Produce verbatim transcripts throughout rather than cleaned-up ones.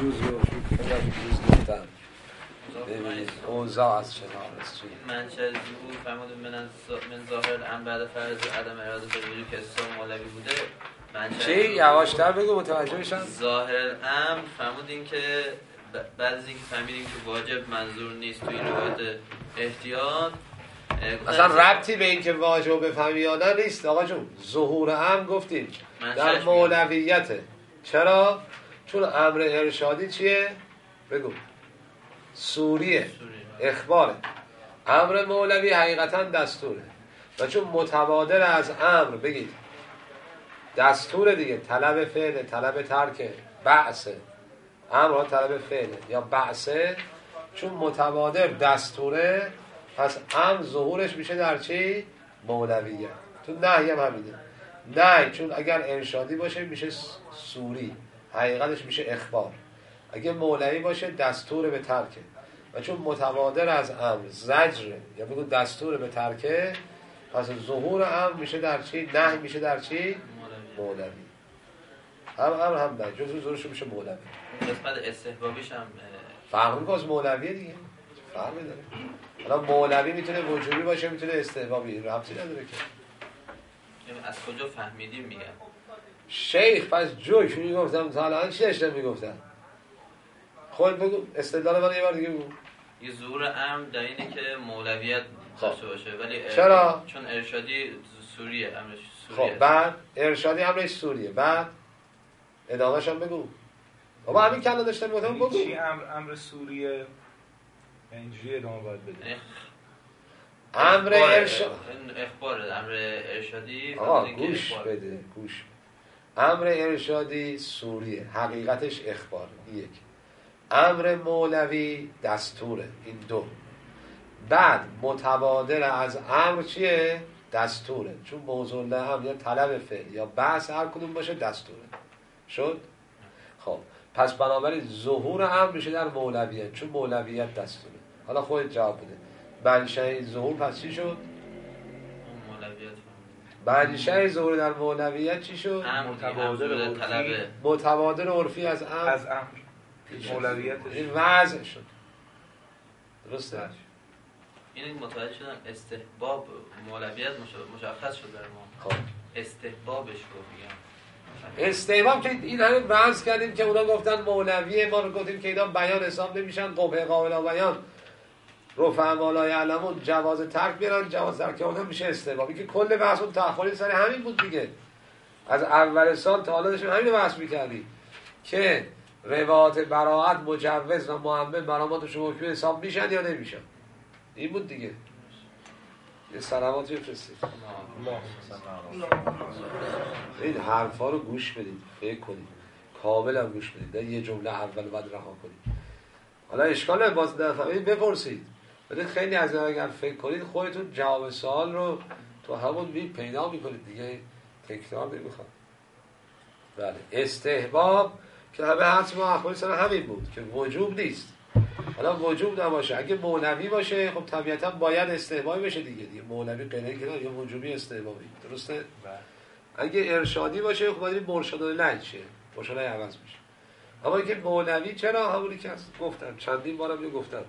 یجوز رو یجوز گفتم ببینید اوضاع از چه نارست چیه منشأ ظهور فرمودون من از من ظاهر الامر بعد فرض عدم اراده وجود که استثناء مولوی بوده. چی؟ یواشتر بگو متوجه بشم. ظاهر الامر فرمودین که بعد از اینکه فهمیدیم که واجب منظور نیست توی روایت احتیاط، اصلا ربطی به این که واجب بفهمی یا نه نیست آقا جون. ظهور امر گفتیم در مولویته. چرا؟ چون امر ارشادی چیه؟ بگو. سوریه، اخباره. امر مولوی حقیقتا دستوره و چون متبادر از امر بگید دستور دیگه، طلب فعل، طلب ترک، بعثه، امر طلب فعل یا بعثه، چون متبادر دستوره پس امر ظهورش میشه در چی؟ مولویت. تو نهی هم همینه. نهی چون اگر ارشادی باشه میشه سوری، حقیقتش میشه اخبار. اگه مولوی باشه دستور به ترکه و چون متبادر از امر زجر یا بگو دستور به ترکه، پس ظهور امر میشه در چی؟ نهی میشه در چی؟ مولوی. هم امر هم نهی جزء ظهورش میشه مولوی. قسمت استحبابیش هم فرق میکنه از مولویه دیگه. فرق داره. حالا مولوی میتونه وجوبی باشه، میتونه استحبابی، ربطی نداره که. از کجا فهمیدیم میگم شیخ پس جوی شو میگفتم تا الان چی داشتم میگفتم؟ خود بگو استدلال من یه بار دیگه بگو. یه ظهور امر در اینه که مولویت داشته باشه ولی چرا؟ چون ارشادی سوریه، امرش سوریه. خب بعد ارشادی امرش سوریه، بعد ادامهش هم بگو. بابا همین کلا داشتم میگفتم بگو. چی امر امر سوریه؟ اینجوری ادامه باید بده. امر ارشاد اخبار امر ارشادی. آقا گوش بده گوش بده. امر ارشادی سوریه، حقیقتش اخبار. یک. امر مولوی دستوره. این دو. بعد متبادر از امر چیه؟ دستوره. چون موضوع لهم یا طلب فعل یا بحث هر کدوم باشه دستوره. شد؟ خب پس بنابراین ظهور امر میشه در مولویت چون مولویت دستوره. حالا خودت جواب بده. منشأ ظهور پس چی شد؟ منشأ ظهور در مولویت چی شد؟ متبادر عرفی. متبادر عرفی از امر. از امر. مولویتش این وضع شد. درسته؟ این متوجه شدم استحباب مولویت مشخص شد برای ما. خب استحبابش رو میگم. استحباب که این همه بحث کردیم که اونا گفتن مولویه، ما رو گفتیم که اینا بیان حساب نمیشن، قبه قابل بیان رفع ما لا یعلمون جواز ترک بیارن، جواز ترک اونها میشه استحبابی که کل بحث اون تأخری سر همین بود دیگه. از اول سال تا حالا داشتیم همین بحث میکردیم که روایات براءت مجوز و مؤمن برامات شما که حساب میشن یا نمیشن. این بود دیگه. یه سلامات بفرستید. این حرفا رو گوش بدید، فکر کنید، کامل هم گوش بدید، نه یه جمله اول بعد رها کنید. حالا اشکال باز نفهمید بپرسید. ولی خیلی از اگر فکر کنید خودتون جواب سوال رو تو همون می پیدا میکنید دیگه، تکرار نمیخواد. بله استحباب که همه حدس ما اخباری سر همین بود که وجوب نیست. حالا وجوب نباشه، اگه مولوی باشه خب طبیعتا باید استحبابی بشه دیگه. دیگه مولوی غیر که یا وجوبی استحبابی. درسته؟ بله. اگه ارشادی باشه خب باید مرشد الهی شه، مرشد الهی عوض میشه. اما اینکه مولوی چرا همونی که گفتم چندین بارم یه گفتم.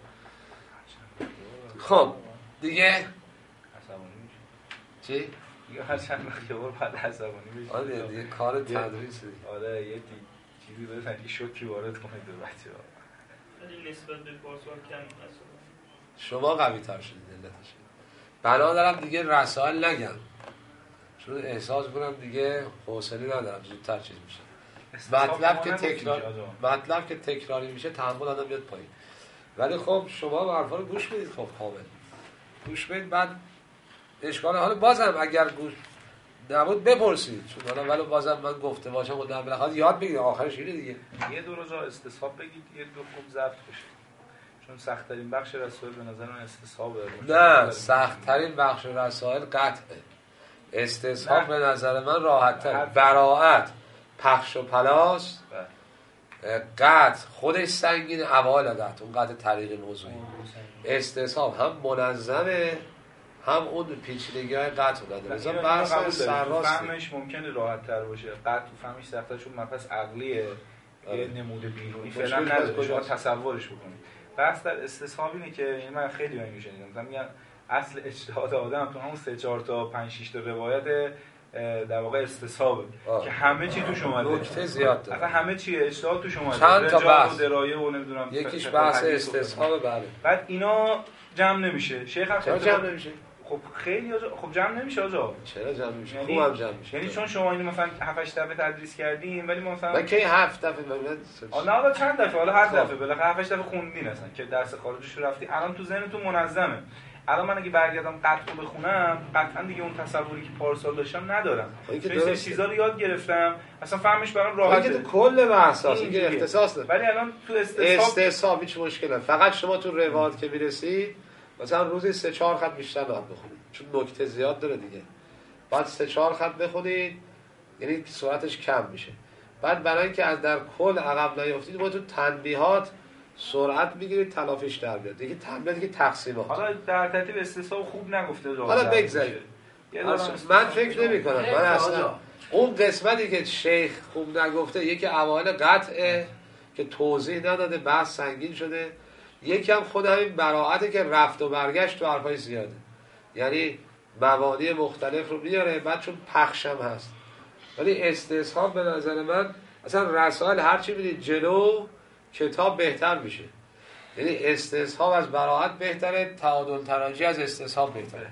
خب دیگه عصبانی میشه. چی؟ دیگه هر چند وقت یه بار بعد عصبانی میشه. آره دیگه کار تدریس دیگه. آره یه چیزی بزنید یه شوکی وارد کنید به بچه‌ها. ولی نسبت به پارسال کم عصبانی. شما قوی تر شدید علتش. بنا دارم دیگه رسائل نگم. چون احساس کنم دیگه حوصله ندارم زودتر چیز میشه. مطلب که تکرار مطلب که تکراری میشه تحمل آدم میاد پایین. ولی خب شما حرفا رو گوش بدید. خب کامل گوش بدید. بعد اشکال حالا بازم اگر گوش نبود بپرسید، چون حالا ولی بازم من گفته باشم و در بالاخره یاد بگیرید آخرش اینه دیگه. یه دو روزا استصحاب بگید یه دو خوب ضبط بشه، چون سخت ترین بخش رسائل به نظر من استصحابه. نه سخت ترین بخش رسائل قطعه. استصحاب به نظر من راحت تر. براءت پخش و پلاس قطع خودش سنگین، اوایل قطع اون قطع طریق موضوعی. استصحاب هم منظمه هم اون پیچیدگی های قطع داده. مثلا بحث سرراست فهمش ممکنه راحت تر باشه، قطع تو فهمش سخته چون مبحث عقلیه. یه نمود بیرونی فعلا نداره، شما تصورش بکنید. بحث در استصحاب اینه که این من خیلی من میشنیدم مثلا میگن اصل اجتهاد آدم تو همون سه چهار تا پنج شش تا روایت در واقع استصحابه که همه چی توش اومده، نکته زیاد داره، اصلا همه چی اجتهاد توش اومده، چند تا بحث و درایه و نمیدونم یکیش بحث استصحاب. بله بعد اینا جمع نمیشه. شیخ هم چرا جمع نمیشه؟ خب خیلی آجا خب جمع نمیشه آجا. چرا جمع نمیشه؟ یعنی خوبم جمع میشه. یعنی چون شما اینو مثلا هفت هشت دفعه تدریس کردین ولی ما مثلا من کی هفت دفعه ببینید آ نه حالا چند دفعه، حالا هر دفعه بالاخره هفت هشت دفعه خوندین اصلا که درس خارجیش رو رفتی، الان تو ذهنتون منظمه. الان من اگه برگردم قطع رو بخونم قطعا دیگه اون تصوری که پارسال داشتم ندارم. چون این چیزا رو یاد گرفتم اصلا فهمش برام راحته. تو کل بحثا دیگه اختصاص داره. ولی الان تو استصحاب استصحاب هیچ مشکلی نداره. فقط شما تو روایت که میرسید مثلا روزی سه چهار خط بیشتر باید بخونید چون نکته زیاد داره دیگه. بعد سه چهار خط بخونید یعنی سرعتش کم میشه. بعد برای اینکه از در کل عقب نیافتید باید تو تنبیهات سرعت بگیرید تلافیش در بیاد. دیگه تنبیه دیگه تقسیمات. حالا در ترتیب استصحاب خوب نگفته. حالا بگذارید. من فکر نمی کنم. من اصلا اون قسمتی که شیخ خوب نگفته یکی اوایل قطعه که توضیح نداده بحث سنگین شده، یکی هم خود همین براعته که رفت و برگشت تو حرفای زیاده، یعنی مبانی مختلف رو میاره بعد چون پخشم هست. ولی استصحاب به نظر من اصلا رسائل هرچی میدید جلو کتاب بهتر میشه. یعنی استصحاب از براعت بهتره، تعادل تراجی از استصحاب بهتره.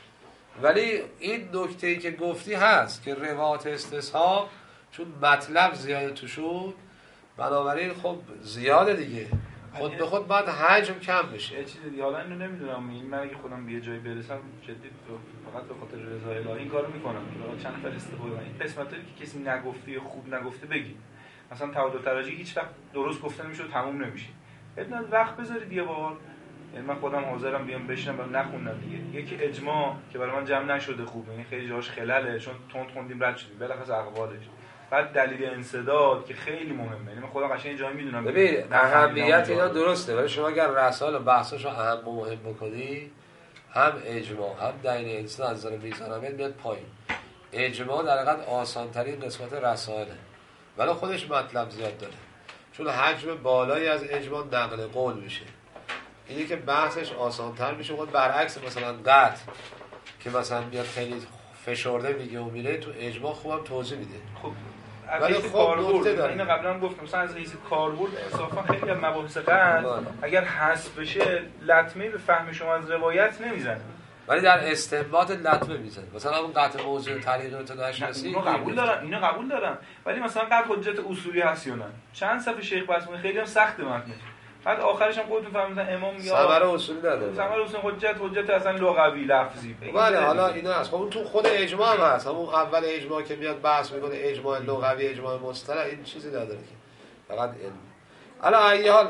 ولی این نکته‌ای که گفتی هست که روایت استصحاب چون مطلب زیاده توشون بنابراین خب زیاده دیگه، خود به خود بعد حجم کم بشه. یه چیز دیگه حالا اینو نمیدونم، این من اگه خودم به یه جایی برسم جدی فقط به خاطر رضای الهی این کارو میکنم که چند تا استفاده کنم. این قسمتایی که کسی نگفته یا خوب نگفته بگید. مثلا تعادل تراجی هیچ وقت درست گفته نمیشه و تموم نمیشه. بدون وقت بذارید یه بار. یعنی من خودم حاضرم بیام بشینم و نخونم دیگه. یکی اجماع که برای من جمع نشده خوبه، یعنی خیلی جاش خلاله چون تند خوندیم رد شدیم بلاخص اقوالش. بعد دلیل انسداد که خیلی مهمه، یعنی من خودم قشنگ جایی میدونم. ببین اهمیت اینا درسته ولی شما اگر رسائل و بحثاشو اهم و مهم بکنی هم اجماع هم دلیل انسداد از نظر میزان اهمیت میاد پایین. اجماع در حقیقت آسان ترین قسمت رسائله ولی خودش مطلب زیاد داره چون حجم بالایی از اجماع نقل قول میشه. اینی که بحثش آسان‌تر میشه. خود برعکس مثلا قطع که مثلا میاد خیلی فشرده میگه و میره تو اجماع خوبم توضیح میده. خب ولی خب نکته داره. اینو قبلا هم گفتم مثلا از حیث کاربرد انصافا خیلی از مباحث قطع اگر حذف بشه لطمه به فهم شما از روایت نمیزنه ولی در استنباط لطمه میزنه. مثلا اون قطع موضوع طریق اطلاعش هستی اینو قبول دارم اینو قبول دارم ولی مثلا قطع حجت اصولی هست یا نه. چند صفحه شیخ بسمون خیلی هم سخته متنش. بعد آخرش هم خودتون فهمیدن امام یا ثمره اصولی نداره. ثمره اصولی حجت حجت اصلا لغوی لفظی. بله حالا اینا هست. خب اون تو خود اجماع هم هست. همون اول اجماع که میاد بحث میکنه اجماع لغوی اجماع مصطلح این چیزی نداره که فقط علم. حالا ای حال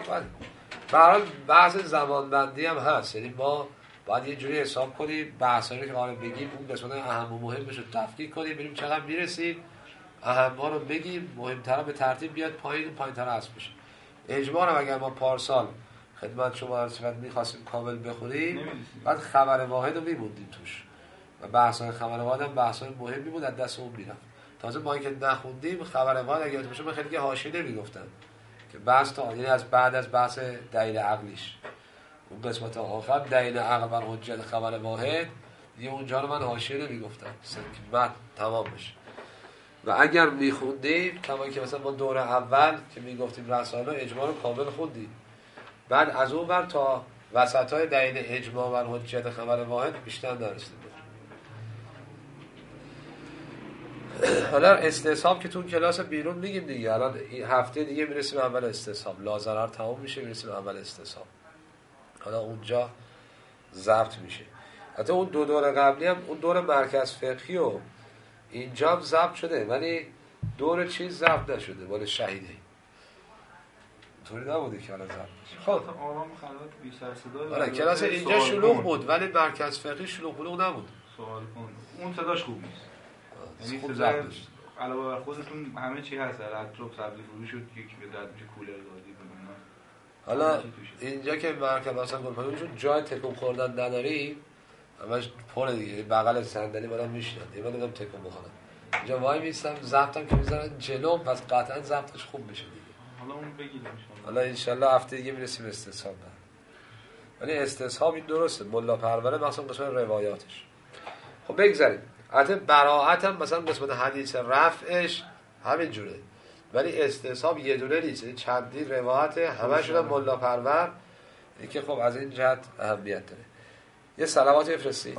به هر حال بحث زمانبندی هم هست. یعنی ما باید یه جوری حساب کنیم بحثایی که قراره بگیم اون قسمت اهم و مهمش رو تفکیک کنیم ببینیم چقدر میرسیم اهم‌ها رو بگیم مهم‌ترا به ترتیب بیاد پایین پایین‌تر حذف بشه. اجماع رو اگر ما پارسال خدمت شما عرض کردم می‌خواستیم کامل بخونیم بعد خبر واحد رو می‌بودیم توش و بحث‌های خبر واحد هم بحث‌های مهمی بود از دست اون میرفت. تازه ما اینکه نخوندیم خبر واحد اگه یادتون باشه من خیلی که حاشیه نمیگفتم که بحث تا یعنی از بعد از بحث دلیل عقلیش اون قسمت آخر دلیل عقل بر حجت خبر واحد دیگه اونجا رو من حاشیه نمیگفتم که بعد تمام بشه. و اگر میخوندیم کما که مثلا ما دور اول که میگفتیم رسائل اجماع رو کامل خوندیم بعد از اون ور تا وسطای دلیل اجماع و حجت خبر واحد بیشتر نرسیدیم. حالا استصحاب که تو کلاس بیرون میگیم دیگه. الان هفته دیگه میرسیم اول استصحاب لازرار تمام میشه میرسیم اول استصحاب. حالا اونجا ضبط میشه. حتی اون دو دور قبلی هم اون دور مرکز فقهی و اینجا هم ضبط شده ولی دور چیز ضبط نشده مال شهیده طوری نبوده که حالا ضبط خب آرام خلوت بی سر صدا. آره کلاس اینجا شلوغ بود ولی مرکز فقهی شلوغ بلوغ نبود. سوال کن اون صداش خوب نیست. یعنی صدا علاوه بر خودتون همه چی هست در اطراف سبزی فروشی شد یکی به درد میشه کولر دادی ببینن. حالا اینجا که مرکز مثلا گفتم چون جای تکون خوردن نداری همش پر دیگه بغل صندلی بالا میشینن دیگه من تکون بخورم اینجا وای میستم ضبطم که میذارن جلو پس قطعا ضبطش خوب میشه دیگه. حالا اون بگیریم حالا انشالله هفته دیگه میرسیم استصحاب. ولی استصحاب این درسته، ملا پروره مثلا قسمت روایاتش. خب بگذاریم. البته براءت هم مثلا قسمت حدیث رفعش همین جوره، ولی استصحاب یه دونه نیست، چندی روایت همه شده ملا پرور که خب از این جهت اهمیت داره. یه صلوات بفرستید.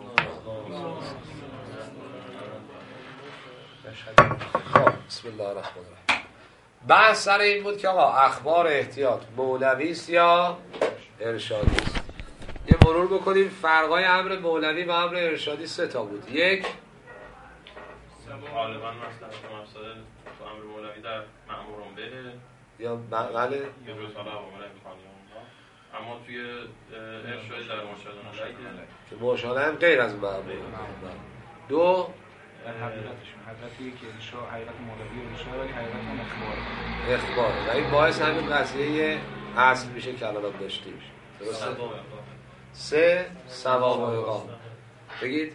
خب بسم الله الرحمن الرحیم. بحث سر این بود که آقا اخبار احتیاط مولوی است یا ارشادی است. یه مرور بکنیم فرقای امر مولوی و امر ارشادی سه تا بود. یک غالبا مثلا مفسده تو امر مولوی در مأمورون به یا بله یه روز حالا مولوی خانیان، اما توی ارشادی در مرشدان علیه که مرشدان هم غیر از مأمور. دو در حقیقتشون حقیقتی که انشاء حقیقت مولوی انشاء ولی حقیقت هم اخباره اخباره و این باعث همین قضیه اصل میشه که الان هم داشتیم. درسته؟ سه ثواب و عقاب. بگید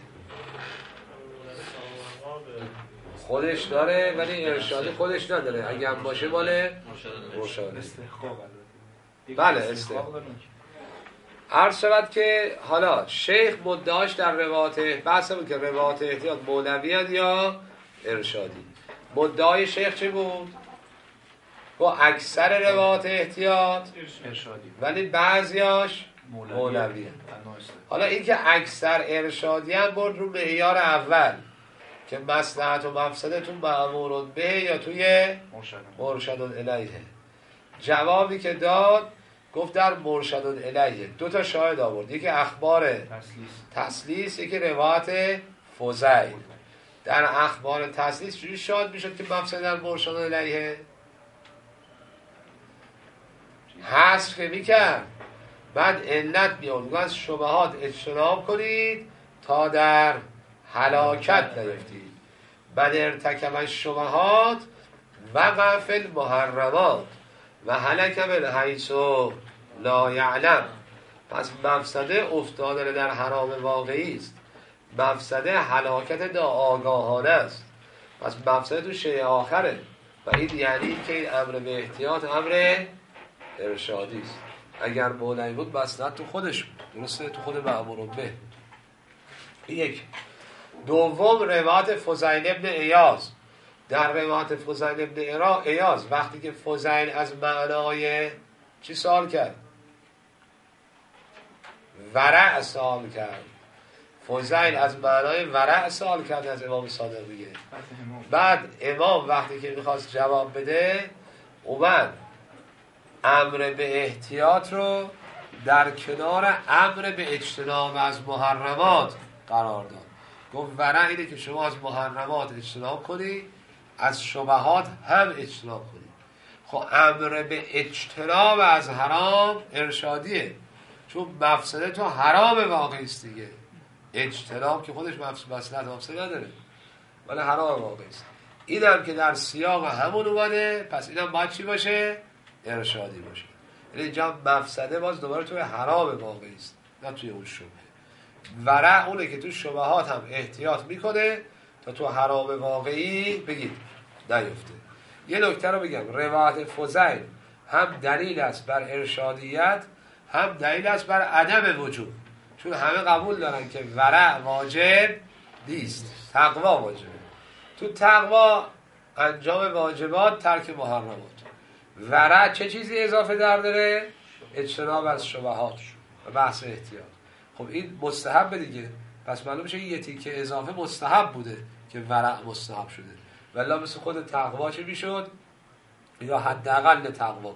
خودش داره ولی ارشادی خودش نداره، اگه هم باشه باله مرشد استحقاق. بله استحقاق. عرض شود که حالا شیخ مدعاش در روایات بحث بود که روایات احتیاط مولوی هست یا ارشادی. مدعای شیخ چه بود؟ با اکثر روایات احتیاط ارشادی ولی بعضیاش مولوی. حالا این که اکثر ارشادی هم برد رو معیار اول که مصلحت و مفسدتون مأمورون به یا توی مرشدون الیه. جوابی که داد گفت در مرشدون الیه دو تا شاهد آورد، یکی اخبار تسلیس، یکی روایت فضیل. در اخبار تسلیس چجوری شاهد میشد که مفسد در مرشدون الیه؟ حذف که میکرد بعد علت میاد از شبهات اجتناب کنید تا در هلاکت نیفتید. بل ارتکب الشبهات وقع فی المحرمات و هلک من حیث لا یعلم. پس مفسده افتادن در حرام واقعی است، مفسده هلاکت ناآگاهانه است. پس مفسده تو شیء آخره و این یعنی که این امر به احتیاط امر ارشادی است. اگر مولوی بود مصلحت تو خودش بود، درسته، تو خود مأمور به. یک. دوم روایت فضیل ابن عیاض. در روایت فضیل ابن عیاض وقتی که فضیل از معنای چی سوال کرد؟ ورع سوال کرد. فضیل از معنای ورع سوال کرد از امام صادق دیگه. بعد امام وقتی که میخواست جواب بده اومد امر به احتیاط رو در کنار امر به اجتناب از محرمات قرار داد. گفت ورع اینه که شما از محرمات اجتناب کنی، از شبهات هم اجتناب کنی. خب امر به اجتناب از حرام ارشادیه، چون مفسده تو حرام واقعی است دیگه. اجتناب که خودش مصلحت مفسده نداره ولی حرام واقعی است. اینم که در سیاق همون اومده، پس اینم باید چی باشه؟ ارشادی باشه. یعنی اینجا مفسده باز دوباره توی حرام واقعی است نه توی اون شبه. ورع اونه که تو شبهات هم احتیاط میکنه تا تو حرام واقعی بگید نیفته. یه نکته رو بگم، روایت فضیل هم دلیل است بر ارشادیت هم دلیل است بر عدم وجوب، چون همه قبول دارن که ورع واجب نیست، تقوا واجبه. تو تقوا انجام واجبات، ترک محرمات. ورع چه چیزی اضافه در داره؟ اجتناب از شبهات و بحث احتیاط. خب این مستحب دیگه، پس معلوم میشه یه تیکه اضافه مستحب بوده که ورع مستحب شده، ولی مثل خود تقوا چه میشد؟ یا حداقل تقوا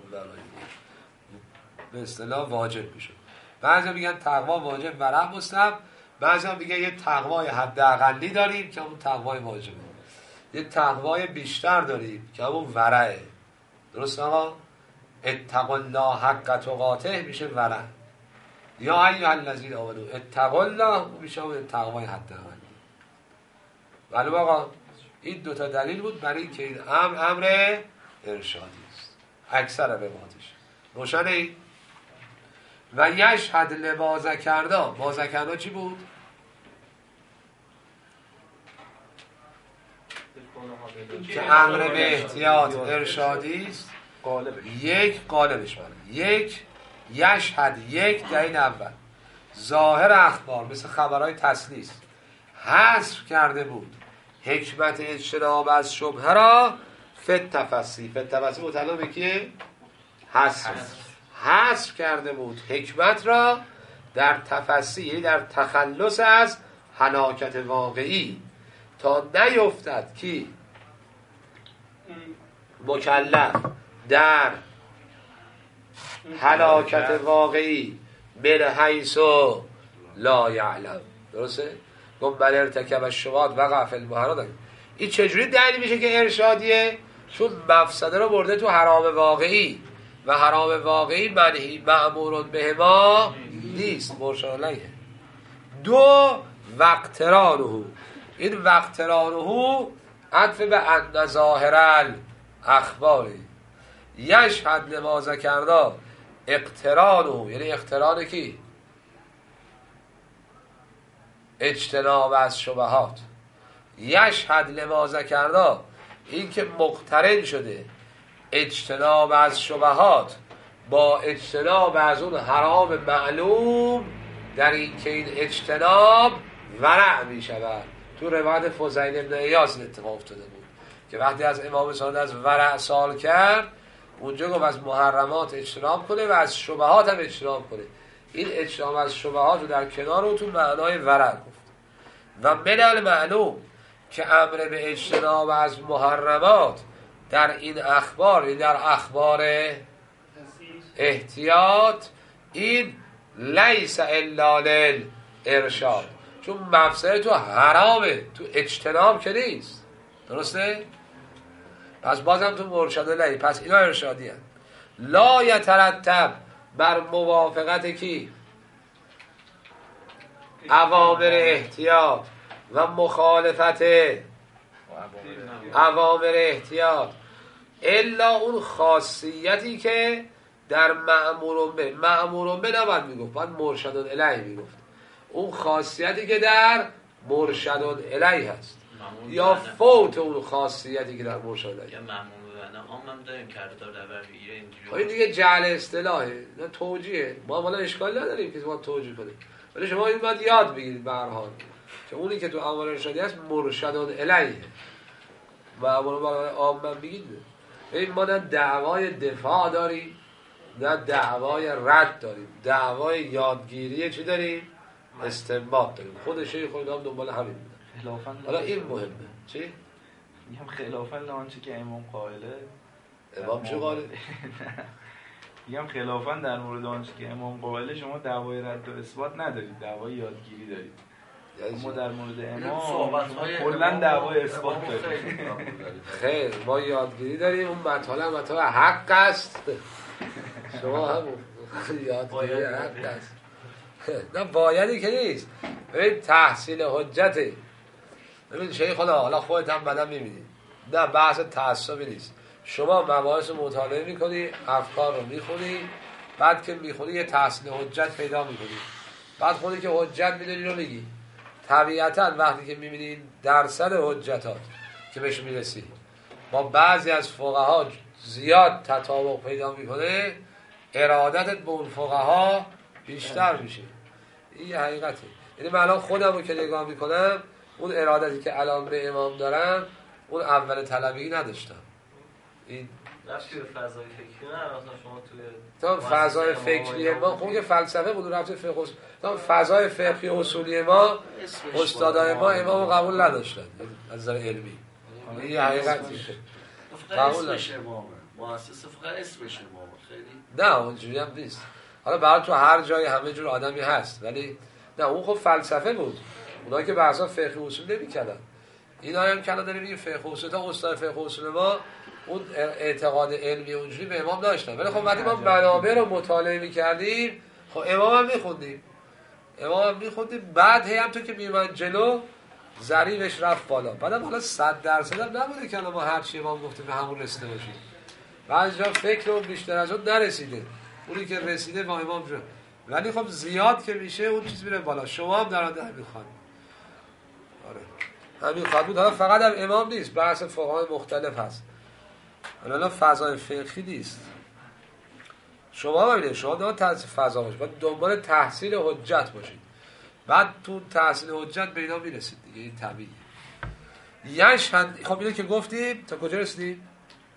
به اصطلاح واجب میشد. بعضی میگن تقوا واجب ورع مستحب، بعضی میگن یه تقوای حداقلی داریم که اون تقوای واجبه، یه تقوای بیشتر داریم که اون ورعه. درست آقا؟ اتقوا الله حق تقاته میشه ورع، یا ایها الذین آمنوا اتقوا الله میشه اون تقوای حداقلی. ولی آقا این دوتا دلیل بود برای اینکه این امر امر ارشادی است اکثر روایاتش. روشنه این؟ و یشهد لباز کرده. باز کرده چی بود؟ که امر به احتیاط ارشادی است قالبش یک قالبش بله یک یشهد یک در این اول ظاهر اخبار مثل خبرهای تسلیس حذف کرده بود حکمت اجتناب از شبهه را فت تفسی فت تفسی متعلق به کیه؟ حذف حذف کرده بود حکمت را در تفسی یعنی در تخلص از هلاکت واقعی تا نیفتد کی مکلف در هلاکت واقعی من حیث لا یعلم. درسته؟ گفت بل ارتکب الشبهات وقع فی المحرمات. این چجوری دلیل میشه که ارشادیه؟ چون مفسده رو برده تو حرام واقعی و حرام واقعی منهی مأمور به ما نیست مرشد علیه. دو وقترانه این وقترانه عطف به ان ظاهر الاخباری یشهد لما ذکرنا اقترانه یعنی اقتران کی؟ اجتناب از شبهات. یشهد لما ذکرنا این که مقترن شده اجتناب از شبهات با اجتناب از اون حرام معلوم در این که این اجتناب ورع می شود. تو روایت فضیل ابن عیاض اتفاق افتاده بود که وقتی از امام صادق از ورع سوال کرد اونجا گفت از محرمات اجتناب کنه و از شبهات هم اجتناب کنه. این اجتناب از شبهات رو در کنار اون تو معنای ورع گفت. و من المعلوم که امر به اجتناب از محرمات در این اخبار در اخبار احتیاط این لیس الا للارشاد چون مفسده تو حرامه تو اجتناب که نیست. درسته؟ پس بازم تو مرشد الهی پس اینا ارشادی هست. لا یترتب بر موافقت کی؟ اوامر احتیاط و مخالفت اوامر احتیاط الا اون خاصیتی که در مأمورون به مأمورون به نباید میگفت باید مرشد الهی میگفت اون خاصیتی که در مرشد الهی هست یا فوت اون خاصیتی که در مرشد الهی یا مأمور ببنه عامم داریم کردار در بگیره اینجوری این دیگه جعل اصطلاحه نه توجیه. ما والا اشکال نداریم که ما توجیه کنیم ولی شما این باید یاد بگیرید به هر حال که اونی که تو امر ارشادی هست مرشد الیه مأمور با عامم بگید. ببین ما نه دعوای دفاع داریم نه دعوای رد داریم دعوای یادگیری چی داریم؟ استنباط داریم. خود شیخ خود هم دنبال همین بودن. حالا این مهمه. چی؟ میگم خلافاً لآنچه که امام قائله. امام چه قائله؟ میگم خلافاً در مورد آنچه که امام قائله شما دعوای رد و اثبات ندارید دعوای یادگیری دارید. ما در مورد امام کلاً دعوای اثبات داریم. خیر ما یادگیری داریم اون مطالب مطالب حق است. شما هم یادگیری حق است. نه بایدی که نیست. ببین تحصیل حجته. ببین شیخ خدا حالا خودت هم بدن میبینی نه بحث تعصبی نیست. شما مباحث رو مطالعه میکنی افکار رو میخونی بعد که میخونی یه تحصیل حجت پیدا میکنی بعد خودی که حجت میدونی رو میگی. طبیعتا وقتی که میبینی درصد حجتات که بهش میرسی با بعضی از فقها زیاد تطابق پیدا میکنه ارادتت به اون فقها بیشتر میشه. این یه حقیقته. یعنی من الان خودم رو که نگاه میکنم اون ارادتی که الان به امام دارم اون اول طلبی نداشتم. این رفتی به فضای فکری نه اصلا شما توی تا فضای فکری ما خب که فلسفه بود رفت فقه اصول تا فضای فقهی اصولی ما استادای ما امام قبول نداشتن از نظر علمی. این یه حقیقتی قبول نشه امام مؤسس فقه اسمش امام خیلی نه اونجوری هم نیست. حالا برای تو هر جای همه جور آدمی هست ولی نه اون خب فلسفه بود. اونایی که بحثا فقه اصول نمی‌کردن اینا هم کلا داریم میگه فقه اصول تا استاد فقه اصول ما اون اعتقاد علمی اونجوری به امام داشتن ولی خب وقتی ما منابع رو مطالعه می‌کردیم خب امام هم می‌خوندیم امام هم می‌خوندیم بعد هم تو که میومد جلو ضریبش رفت بالا بعدم حالا صد درصد هم نبوده که ما هر چی امام گفته به همون رسیده باشیم بعضی جا فکر رو بیشتر از اون نرسیده اونی که رسیده با امام شد ولی خب زیاد که میشه اون چیز میره بالا. شما هم در آنده همین خواهد آره همین خواهد بود. حالا فقط هم امام نیست بحث فقهای مختلف هست حالا فضای فقهی نیست. شما ببینید شما دنبال تحصیل فضا باشید، باید دنبال تحصیل حجت باشید، بعد تو تحصیل حجت به اینا میرسید دیگه. این طبیعیه. یشهد. خب اینو که گفتیم تا کجا رسیدیم؟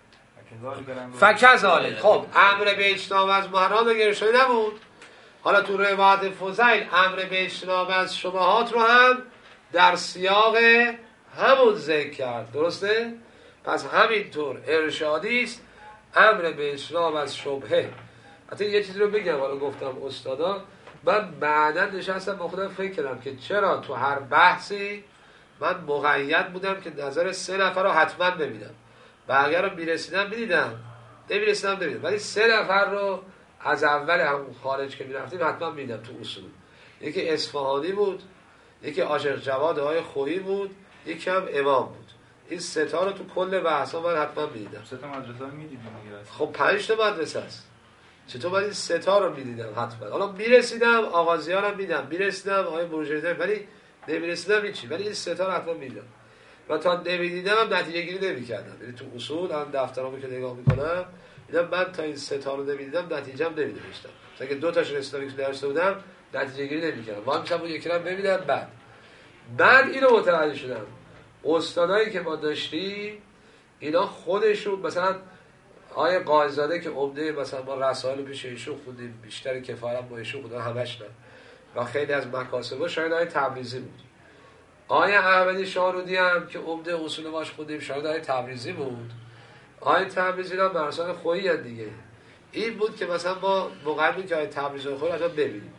فکذالک. خب امر به اجتناب از محرمات اگر شده نبود، حالا تو روایت فضیل امر به اجتناب از شبهات رو هم در سیاق همون ذکر کرد. درسته؟ پس همینطور ارشادی است امر به اجتناب از شبهه. حتی یه چیزی رو بگم، حالا گفتم استادا، من بعدا نشستم با خودم فکر کردم که چرا تو هر بحثی من مقید بودم که نظر سه نفر رو حتما ببینم، بقیه رو میرسیدم میدیدم، نمیرسیدم نمیدیدم، ولی سه نفر رو از اول همون خارج که میرفتیم حتما میدیدم تو اصول. یکی اصفهانی بود، یکی عاشق جواد آقای خویی بود، یکی هم امام بود. این سه تا رو تو کل بحثا من حتما میدیدم. سه تا مدرسه رو میدیدم. خب پنج تا مدرسه است، چطور من این سه تا رو میدیدم حتما. حالا میرسیدم آغازیانم میدم، میرسیدم آقای بروجردی، ولی نمیرسیدم هیچی، ولی این سه تا رو حتما میدیدم. و تا نمیدیدم هم نتیجه گیری نمی‌کردم. یعنی تو اصول هم دفترامو که نگاه میکنم دیدم من تا این سه تا رو نمیدیدم نتیجه‌ام نمی‌نوشتم. تا که دو تاش رسیدم یک درس بودم نتیجه گیری نمی‌کردم. وام میشم اون یکی رو ببینم. بعد بعد اینو متوجه شدم استادایی که ما داشتیم اینا خودشون مثلا آیه قاضی‌زاده که عمده مثلا ما رسائل پیش ایشون خوندیم، بیشتر کفایت با ایشون خوندم همش نه، و خیلی از مکاسبه شاید آیه تبریزی بود. آیه احمدی شارودی هم که عمده اصول واش خوندیم شاید آیه تبریزی بود. آیه تبریزی هم برسان خویی دیگه. این بود که مثلا ما مقرمی که آیه تبریزی خویی رو ببینیم.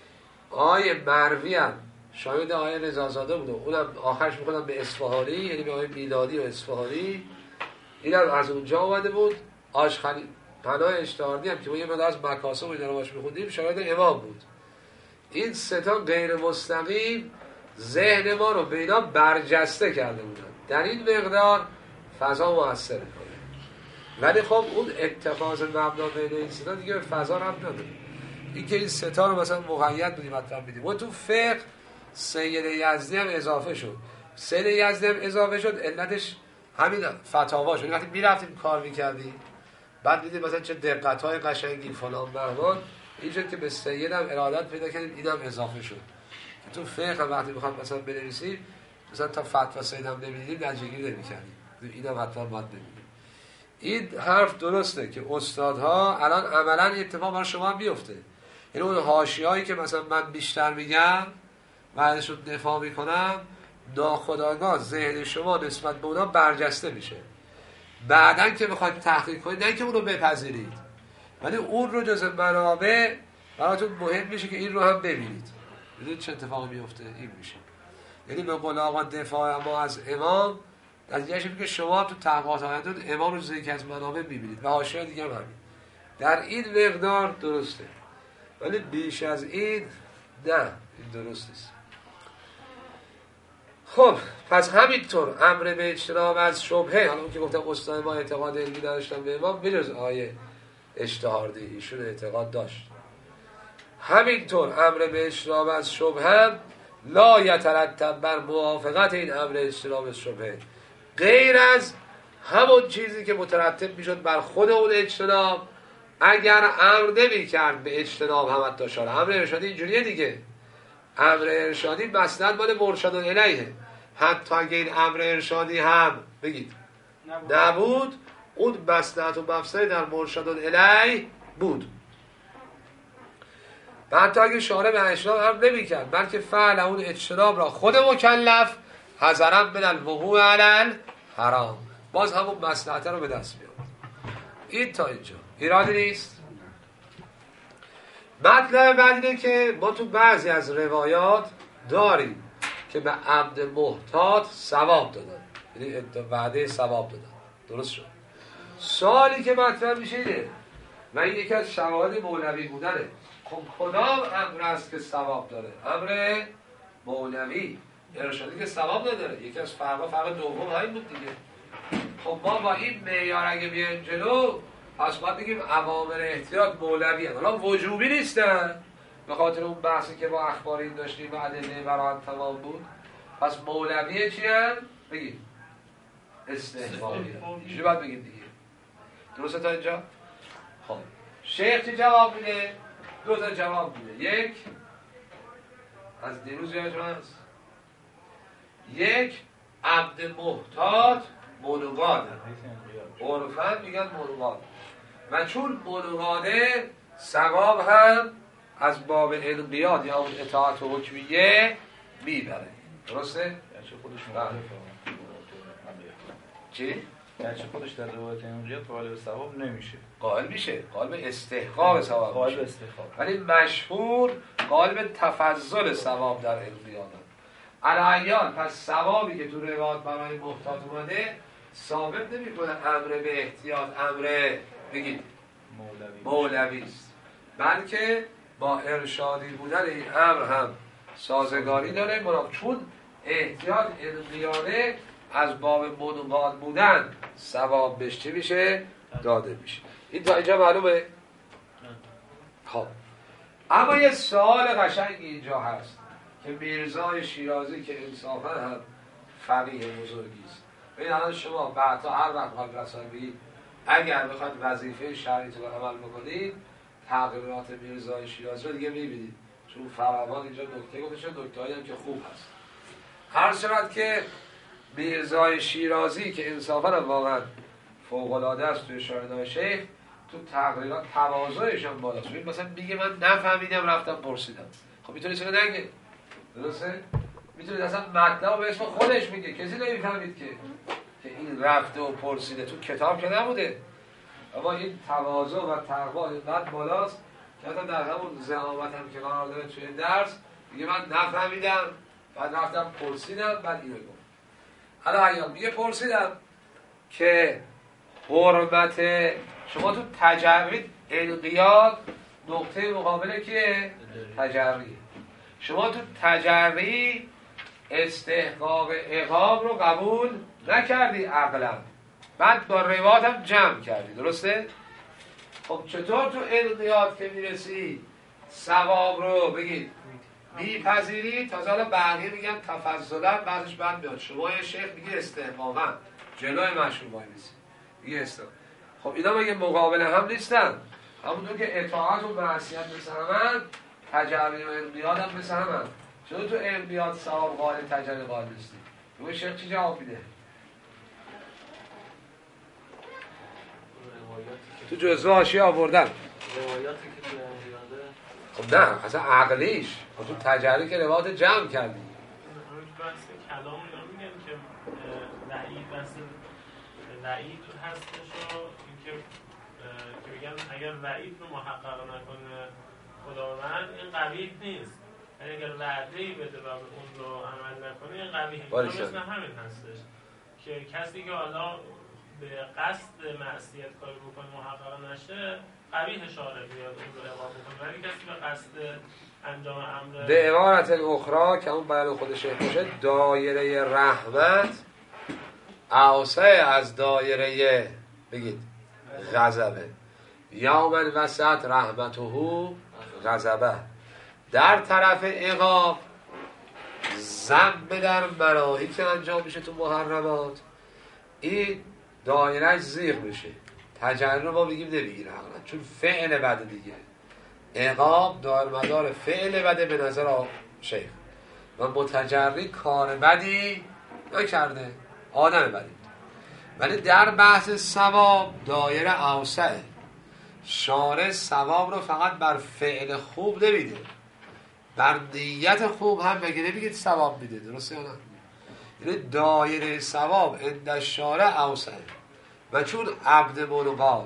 آیه مروی هم شاید آیه رضازاده بود، اونم آخرش می‌خوندم به اصفهانی، یعنی به آیه میلادی و اصفهانی. اینم از اونجا اومده بود. آشخلی پناه اشتهاردی هم که ما یه مقدار از مکاسب و اینا رو باش می‌خوندیم شاید امام بود. این سه تا غیر مستقیم ذهن ما رو به اینا برجسته کرده بودن. در این مقدار فضا مؤثر کنه. ولی خب اون اتخاذ مبنا بین این سه تا دیگه به فضا ربط نداره. این که این سه تا رو مثلا مقید بودیم مطلب میدیم. و تو فقه سید یزدی هم اضافه شد. سید یزدی هم اضافه شد، علتش همین فتاوا شد. وقتی میرفتیم کار میکردیم بعد دیدیم مثلا چه دقت‌های قشنگی فلان بهمان، اینجوری که به سید هم ارادت پیدا کردیم اینم اضافه شد. تو فقه وقتی میخوام مثلا بنویسیم مثلا تا فتوا سید هم نمیدیدیم نتیجه‌گیری نمی‌کردیم. اینم حتما باید ببینیم. این حرف درسته که استادها الان عملاً اتفاق برای شما هم بیفته. یعنی اون حاشیه‌ای که مثلا من بیشتر میگم و ازشون دفاع میکنم ناخودآگاه ذهن شما نسبت به اونا برجسته میشه. بعداً که بخواید تحقیق کنید نه که اون رو بپذیرید، ولی اون رو جز منابع براتون مهم میشه که این رو هم ببینید. ببینید چه اتفاقی میفته. این میشه یعنی به قول آقا دفاع ما از امام نتیجهش اینه که شما هم تو تحقیقات آیندون امام رو ذکر از منابع میبینید و حاشیه دیگه هم همین. در این مقدار درسته، ولی بیش از این نه، این درست نیست. خب پس همینطور امر به اجتناب از شبهه، حالا اون که گفتم استاد ما اعتقاد علمی نداشتن به امام بجز آیه اشتهاردی ایشون اعتقاد داشت. همینطور امر به اجتناب از شبهه لا یترتب بر موافقت این امر اجتناب از شبهه، غیر از همون چیزی که مترتب میشد بر خود اون اجتناب اگر امر نمی کرد به اجتناب هم حتی شاره. امر ارشادی اینجوریه دیگه. امر ارشادی مسند مال مرشد الیه. حتی اگه این امر ارشادی هم بگید نبود, نبود اون مسند و مفسد در مرشد الیه بود. و حتی اگه شارع به اجتناب امر نمی کرد بلکه فعل اون اجتناب را خود مکلف حذرا من الوقوع علی الحرام، باز همون مصلحت رو به دست بیاد. این تا اینجا ایرادی نیست. مطلب بعد اینه که ما تو بعضی از روایات داریم که به عبد محتاط ثواب دادن، یعنی وعده ثواب دادن. درست شد. سوالی که مطرح میشه اینه و این یکی از شواهد مولوی بودنه، خب کدام امر است که ثواب داره؟ امر مولوی. ارشادی که ثواب نداره. یکی از فرقا فرق دوم همین بود دیگه. خب ما با این معیار اگه بیایم جلو پس باید بگیم اوامر احتیاط مولوی هستند. حالا وجوبی نیستن به خاطر اون بحثی که با اخبار این داشتیم و ادله برات تمام بود. پس مولوی چی هست؟ بگیم استحبابی. اینجوری باید بگیم دیگه. درسته تا اینجا؟ خب شیخ چه جواب میده؟ دو تا جواب میده. یک از دیروز یادتون هست، یک عبد محتاط ملوگاده، عرفاً میگن ملوگاده، و چون ملوگاده ثواب هم از باب انقیاد یا اون اطاعت و حکمیه میبره. درسته؟ گرچه خودش مخالفه. چی؟ گرچه خودش در روایت انقیاد قائل به ثواب نمیشه، قائل میشه، قائل به استحقاق ثواب قائل به میشه، استحقاق، ولی مشهور قائل به تفضل ثواب در انقیاد. الایان پس ثوابی که تو روایت برای محتاط اومده ثابت نمیکنه امر به احتیاط امر بگید مولوی است، بلکه با ارشادی بودن این امر هم سازگاری داره. مرام چون احتیاط انقیاده از باب منقاد بودن ثواب بهش چی میشه؟ داده میشه. این تا اینجا معلومه؟ خب اما یه سوال قشنگی اینجا هست که میرزای شیرازی که انصافا هم فقیه بزرگی است. ببین الان شما بعدا هر وقت خواهد رسانه‌ای اگر بخواید وظیفه شرعیتون رو عمل بکنید تغییرات میرزای شیرازی رو دیگه میبینید، چون فراوان اینجا نکته گفتشه، نکته‌ای هم که خوب هست. هر شود که میرزای شیرازی که انصافا هم واقعا فوق‌العاده است توی شاهنامه شیخ، تو تغییرات تواضعش هم بالاست. ببین مثلا میگه من نفهمیدم رفتم پرسیدم. خب میتونه چرا نگه؟ درسته؟ میتونید اصلا مطلب به اسم خودش میگه، کسی نمیفهمید که که این رفته و پرسیده، تو کتاب که نبوده. اما این تواضع و تقوا اینقدر بالاست که حتی در همون زعامت هم که قرار داره توی درس میگه من نفهمیدم بعد رفتم پرسیدم بعد اینو گفت. حالا ایام میگه پرسیدم که حرمت شما تو تجرید انقیاد نقطه مقابله که تجرید، شما تو تجری استحقاق عقاب رو قبول نکردی عقلا، بعد با روایت هم جمع کردی، درسته؟ خب چطور تو انقیاد که میرسی ثواب رو بگید میپذیری؟ تازه حالا بقیه میگن تفضلا، بعدش بعد میاد شما یه شیخ میگه استحقاقا جلوی مشهور باید نیستی میگه استحقاق. خب اینا مگه مقابله هم نیستن؟ همونطور که اطاعت و معصیت مثل همن، تجربی و انقیاد هم مثل همن. چطور تو انقیاد ثواب قائل تجربی قائل نیستی؟ تو شیخ چی جواب میده؟ تو جزوه حاشیه آوردن روایاتی که تو انقیاده. خب نه اصلا عقلیش خب تو تجربی که روایت جمع کردی. بحث کلام میگن که وعید بحث وعید هستش و اینکه که میگن اگر وعید رو محقق نکنه خداوند این قبیح نیست، یعنی اگر وعده‌ای بده و اون رو عمل نکنه این قبیحه. مثل همین هستش که کسی که حالا به قصد معصیت کاری بکنه محقق نشه قبیح شارع بیاد اون رو عقاب بکنه، ولی کسی به قصد انجام امر به عبارت الاخرى که اون بیان خودش باشه، دایره رحمت اوسع از دایره بگید غضبه، یا من وسط رحمته غضبه. در طرف عقاب ذنب در مناهی که انجام میشه تو محرمات این دایرهش زیغ میشه، تجربه رو ما بگیم نمیگیره حقیقت، چون فعل بده دیگه. عقاب دار مدار فعل بده به نظر شیخ و متجری کار بدی نکرده، آدم بدی. ولی در بحث ثواب دایره اوسعه، شارع ثواب رو فقط بر فعل خوب نمیده، بر نیت خوب هم مگه نمیگید ثواب میده، درسته یا نه؟ یعنی دایره ثواب عند شارع اوسعه و چون عبد منقاد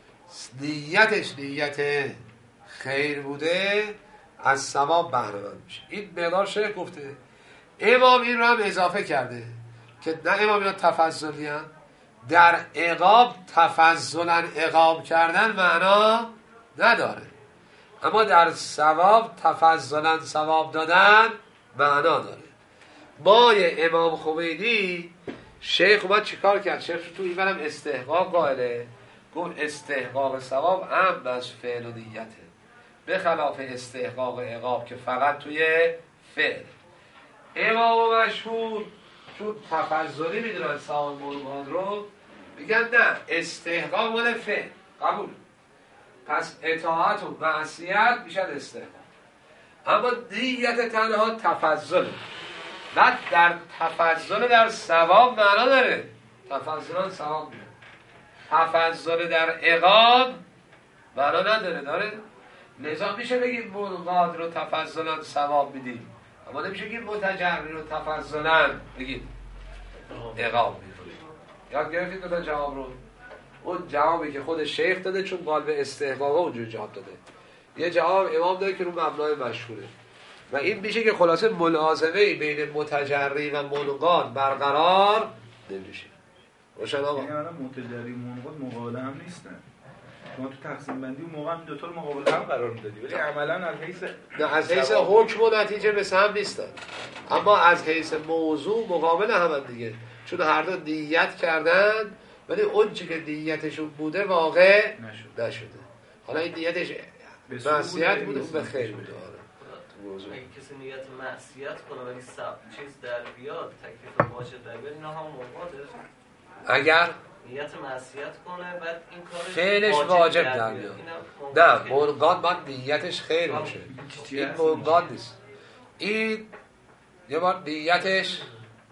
نیتش نیت خیر بوده از ثواب بهره مند میشه. این مقدار شیخ گفته. امام این رو هم اضافه کرده که نه امام اینا تفضلی هم در عقاب تفضلا عقاب کردن معنا نداره، اما در ثواب تفضلا ثواب دادن معنا داره. مای امام خمینی شیخ اومد چیکار کرد؟ شیخ تو این برم استحقاق قائله، گفت استحقاق ثواب هم از فعل و نیته، به خلاف استحقاق عقاب که فقط توی فعل. امام مشهور چون تفضلی میدونن ثواب مرغان رو، میگن نه استحقاق مال فعل قبول، پس اطاعت و معصیت میشن استحقاق، اما دیت تنها تفضل. بعد در تفضل در ثواب معنا داره، تفضل ثواب میده، تفضل در عقاب معنا نداره داره. لذا میشه بگیم منقاد رو تفضلا ثواب میدیم، اما نمیشه بگیم متجری رو تفضلا بگیم عقاب میدیم. یاد گرفتید دو تا جواب رو؟ اون جوابی که خود شیخ داده چون قال به استحقاقه اونجور جواب داده، یه جواب امام داره که رو مبنای مشهوره، و این میشه که خلاصه ملازمه بین متجری و منقاد برقرار نمیشه. روشن آقا؟ یعنی الان متجری منقاد مقابله هم نیستن. شما تو تقسیم بندی اون موقع هم دو تا رو مقابل هم قرار میدادی، ولی عملا از حیث نه از حیث حکم و نتیجه به هم نیستن، اما از حیث موضوع مقابل هم دیگه، چون هر دو دیت کردن ولی اون چی که دیتشون بوده واقع نشد. نشده. حالا این دیتش معصیت بوده اون به خیر بوده. اگه کسی نیت معصیت کنه ولی سب چیز در بیاد تکلیف واجب در بیاد، اینا هم منقاده. اگر نیت معصیت کنه بعد این کارش فعلش واجب در بیاد، نه منقاد باید نیتش خیر باشه، این منقاد نیست. این یه بار نیتش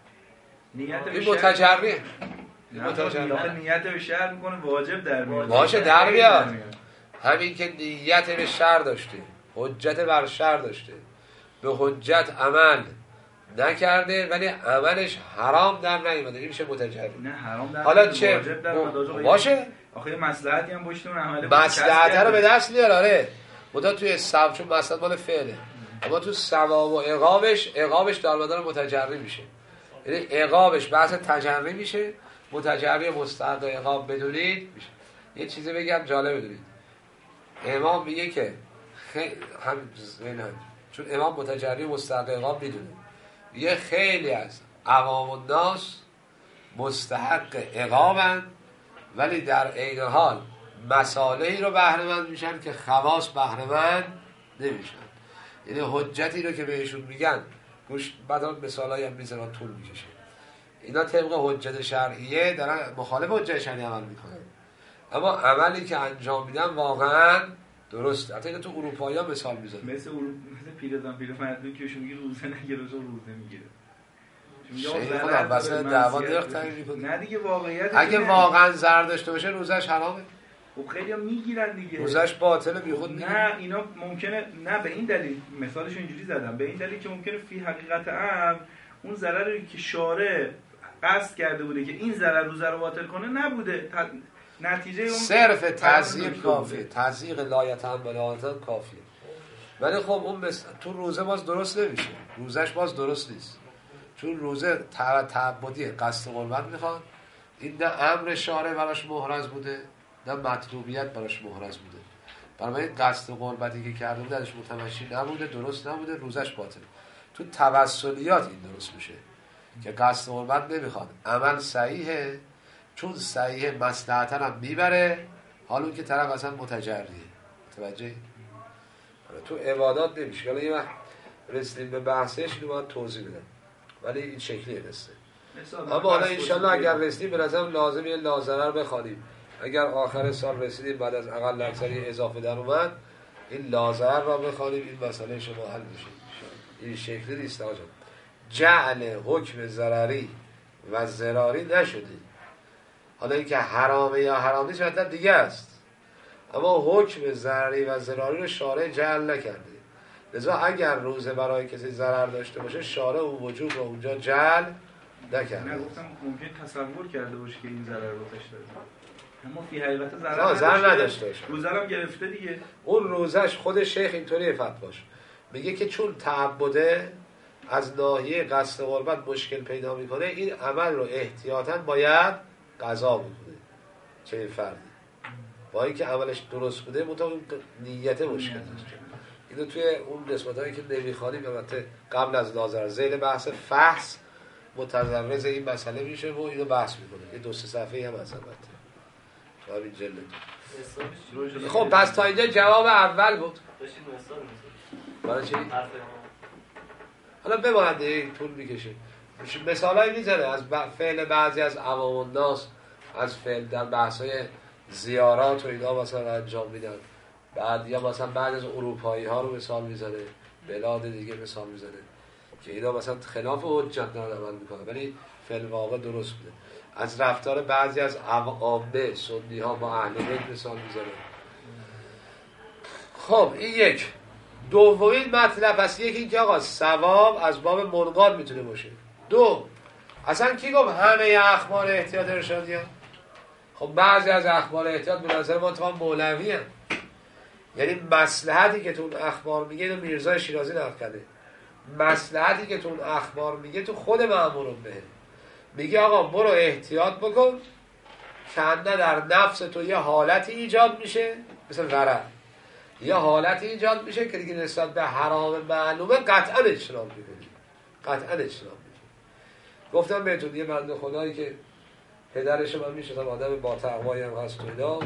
این متجریه، این متجریه نیت به شهر میکنه واجب در میاد، باشه در بیاد. همین که نیت به شر داشته، حجت بر شر داشته، به حجت عمل نکرده ولی عملش حرام در نیومده، این میشه متجری. نه حرام در حالا چه واجب در م... باشه آخه مصلحتی هم پشت اون عمله مصلحت رو به دست میاره. آره بودا توی ثواب چون مصلحت مال فعله، اما تو ثواب و عقابش عقابش در مدار متجری میشه، یعنی عقابش بحث تجری میشه، متجری مستحق عقاب بدونید میشه. یه چیزی بگم جالب بدونید، امام میگه که خیلی هم چون امام متجری مستحق عقاب میدونه، یه خیلی از عوام الناس مستحق عقابن ولی در عین حال مصالحی رو بهره مند میشن که خواص بهره مند نمیشن. یعنی حجتی رو که بهشون میگن گوش بعد مثالایی هم میزنن طول میکشه، اینا طبق حجت شرعیه دارن مخالف حجت شرعی عمل میکنن، اما عملی که انجام میدن واقعا درست. حتی اینا تو اروپایی ها مثال میزنن، مثل اروپا مثل پیرزن پیرمردی که شما میگی روزه نگیره روزه روزه میگیره. شیخ خدا واسه دعوا درخت تعریف میکنه. نه دیگه واقعیت اگه واقعا زر داشته باشه روزش حرامه. خب خیلی هم میگیرن دیگه. روزش باطله بیخود میگیرن. نه اینا ممکنه نه به این دلیل مثالش اینجوری زدم، به این دلیل که ممکنه فی حقیقت امر اون ضرری که شارع قصد کرده بوده که این ضرر رو ضرر باطل کنه نبوده، نتیجه اون صرف تزییق کافیه، تزییق لایتن و لایتن کافیه. ولی خب اون بس... تو روزه باز درست نمیشه، روزش باز درست نیست، چون روزه تعبدیه، قصد قربت میخواد. این نه امر شارع براش محرز بوده نه مطلوبیت براش محرز بوده، برای قصد قربتی که کرده بوده ازش متمشی نبوده، درست نبوده، روزش باطل. تو توسلیات این درست میشه که قصد قربت نمیخواد، عمل صحیحه، چون صحیحه مصلحتن هم میبره، حالا که طرف اصلا متجریه. متوجه؟ تو عبادات نمیشه. حالا یه وقت رسیدیم به بحثش اینو باید توضیح بدم، ولی این شکلیه قصه. اما حالا انشالله اگر رسیدیم به نظرم لازم یه لازره بخوانیم. اگر آخر سال رسیدیم بعد از اقل اکثری اضافه در اومد این لازره را بخوانیم، این مسئله شما حل میشه. این شکلی نیست آقا. جعل حکم ضرری و ضراری نشده. حالا اینکه حرامه یا حرام نیست مطلب دیگه است، اما حکم ضرری و ضراری رو شارع جعل نکرده. لذا اگر روزه برای کسی ضرر داشته باشه شارع اون وجوب رو اونجا جعل نکرده. نه گفتم ممکن تصور کرده باشه که این ضرر رو داشته اما فی حقیقت ضرر ضرر نداشته باشه، روزه رو گرفته دیگه. اون روزش خود شیخ اینطوری فتواش میگه که چون تعبده از ناحیه قصد قربت مشکل پیدا میکنه، این عمل رو احتیاطاً باید قضا بکنه. چه فردی با اینکه عملش درست بوده مطابق نیت مشکل داشته. اینو توی اون قسمتایی که نمیخوانیم البته قبل از لازر ذیل بحث فحص متضرز این مسئله میشه و اینو بحث میکنه. یه دو سه صفحه‌ای هم از البته تو همین جلد. خب پس تا اینجا جواب اول بود. برای چی؟ حالا بماند دیگه طول میکشه. مثالایی میزنه از فعل بعضی از عوام الناس از فعل در بحث‌های زیارات و اینا مثلا انجام میدن. بعد یا مثلا بعد از اروپایی ها رو مثال میزنه، بلاد دیگه مثال میزنه که اینا مثلا خلاف حجت دارن عمل میکنه ولی فی الواقع درست بوده. از رفتار بعضی از عامه سنی ها با اهل بیت مثال میزنه. خب این یک. دومین مطلب پس یکی اینکه آقا ثواب از باب منقاد میتونه باشه. دو، اصلا کی گفت همه اخبار احتیاط ارشادی هم؟ خب بعضی از اخبار احتیاط به نظر ما تو مولوی هم. یعنی مصلحتی که تو اون اخبار میگه اینو میرزا شیرازی نقل کرده، مصلحتی که تو اون اخبار میگه تو خود مأمور به میگه آقا برو احتیاط بکن که نه در نفس تو یه حالتی ایجاد میشه مثل ورع، یه حالتی ایجاد میشه که دیگه نسبت به حرام معلومه قطعا اجتناب میکنی، قطعا اجتناب میکنی. گفتم بهتون یه بنده خدایی که پدرش من میشناسم آدم با تقوایی هم هست تو اینا،